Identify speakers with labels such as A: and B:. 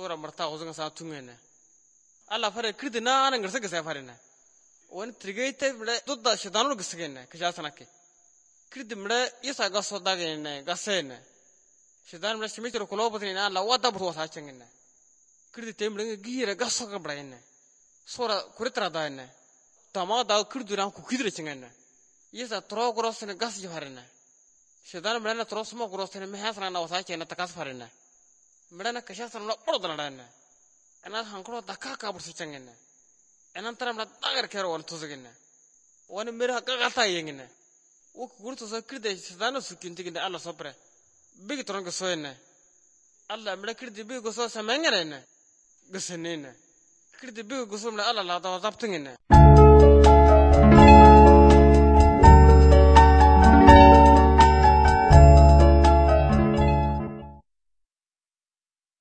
A: sura marta hozanga sa tungena alla fare kridina nan garsa gasa farena wan trigayte mede dudda shidanu gasagena kajasanake krid mede isa gaso dagena gasena shidan mede simitro kolobotina alla wada bro saachengena krid temle gira gaso gabrayena sura kuritra daena tama da kridura ku kidre chengena isa tro grosne gas jafarena shidan mede tro smo grosne mehasna na wasaachena takas farena mede kashasana prodana أنا هنقول دكاك أبرز تجنّنا أنا ترى من دعير كيرو وان تزعجنا وان ميرا كعتا يعينا وكورت تذكر ده سدانو سكين تيجي الله صبره بيجي ترون قصوينا الله ميرا كرد بيجي قصوا سمعنا قصنينا كرد بيجي قصوا من الله لا تواصل تجنّنا